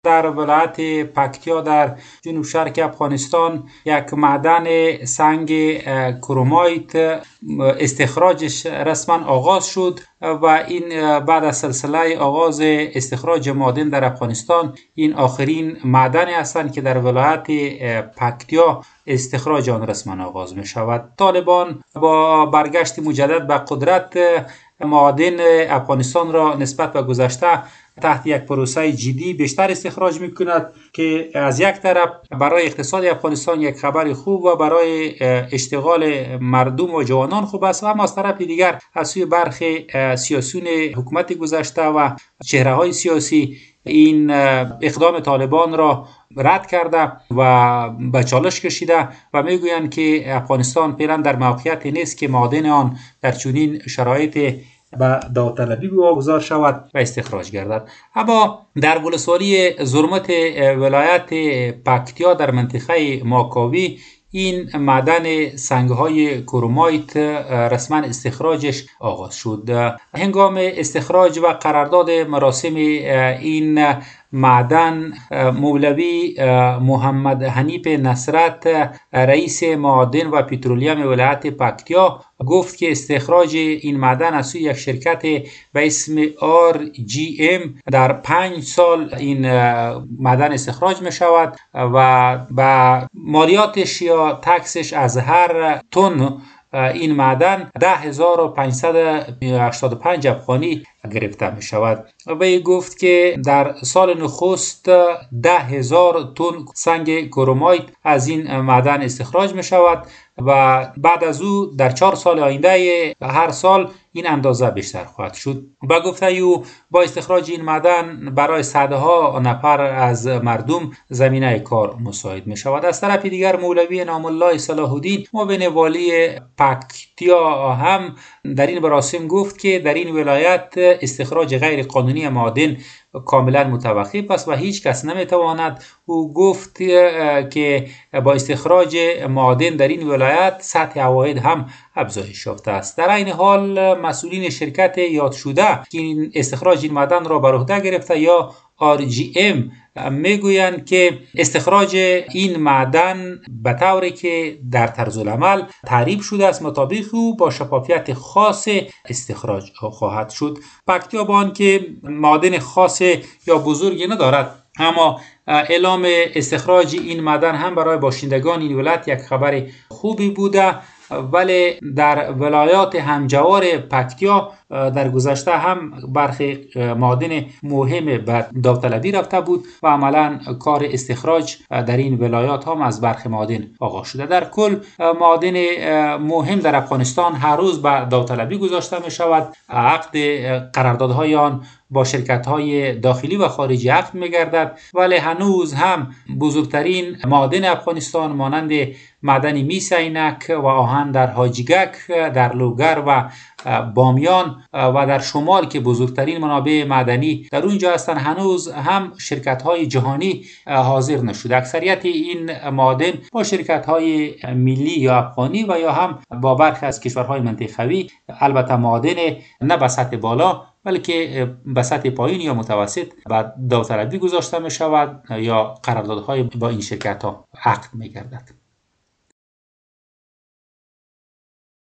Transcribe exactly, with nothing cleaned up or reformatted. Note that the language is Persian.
در ولایت پکتیا در جنوب شرق افغانستان یک معدن سنگ کرومایت استخراجش رسما آغاز شد و این بعد از سلسله آغاز استخراج معادن در افغانستان این آخرین معدن هستند که در ولایت پکتیا استخراج آن رسما آغاز می شود. طالبان با برگشت مجدد به قدرت معادن افغانستان را نسبت به گذشته تحت یک پروسه جدی بیشتر استخراج میکند که از یک طرف برای اقتصاد افغانستان یک خبر خوب و برای اشتغال مردم و جوانان خوب است، و اما از طرف دیگر از سوی برخی سیاسیون حکومت گذشته و چهره های سیاسی این اقدام طالبان را رد کرده و به چالش کشیده و میگویند که افغانستان فعلا در موقعیتی نیست که معادن آن در چنین شرایط به داوطلبی واگذار شود و استخراج گردد. اما در ولسوالی زرمت ولایت پکتیا در منطقه ماکاوی این معدن سنگ‌های کرومایت رسما استخراجش آغاز شد. هنگام استخراج و قرارداد مراسم این معدن، مولوی محمد حنیف نصرت رئیس معادن و پترولیم ولایت پکتیا گفت که استخراج این معدن از سوی یک شرکت به اسم آر جی ام در پنج سال این معدن استخراج می شود و با مالیاتش یا تکسش از هر تن این معدن ده هزار و پانصد و هشتاد و پنج افغانی گرفته می شود. وی گفت که در سال نخست ده هزار تن سنگ کرومایت از این معدن استخراج می شود و بعد از او در چهار سال آینده هر سال این اندازه بیشتر خواهد شد. با گفته او با استخراج این معدن برای صدها نفر از مردم زمینه کار مساعد می شود. از طرف دیگر مولوی نام الله صلاح الدین معاون والی پکتیا هم در این مراسم گفت که در این ولایت استخراج غیر قانونی معادن کاملا متوقف است و هیچ کس نمیتواند. او گفت که با استخراج معادن در این ولایت سطح عواید هم افزایش یافته است. در این حال مسئولین شرکت یاد شده که این استخراج این معدن را بر عهده گرفته یا آر جی ام میگویند که استخراج این معدن به طوری که در طرز العمل تعریف شده است مطابق او با شفافیت خاص استخراج خواهد شد. پکتیا با آنکه معادن خاص یا بزرگی ندارد، اما اعلام استخراج این معدن هم برای باشندگان این ولایت یک خبر خوبی بوده، ولی در ولایات همجوار پکتیا در گذشته هم برخی معادن مهم به داوطلبی رفته بود و عملا کار استخراج در این ولایات هم از برخی معادن آغاز شده. در کل معادن مهم در افغانستان هر روز به داوطلبی گذاشته می شود. عقد قراردادهای آن با شرکت‌های داخلی و خارجی عقد می‌گردد، ولی هنوز هم بزرگترین معادن افغانستان مانند معدن میس عینک و آهن در حاجیگک، در لوگر و بامیان و در شمال که بزرگترین منابع معدنی در اونجا هستند هنوز هم شرکت‌های جهانی حاضر نشده. اکثریت این معادن با شرکت‌های ملی یا افغانی و یا هم با برخی از کشورهای منطقوی، البته معادن نه به سطح بالا بلکه به سطح پایین یا متوسط و داوطلبی گذاشته می شود یا قراردادهای با این شرکت ها عقد می گردد.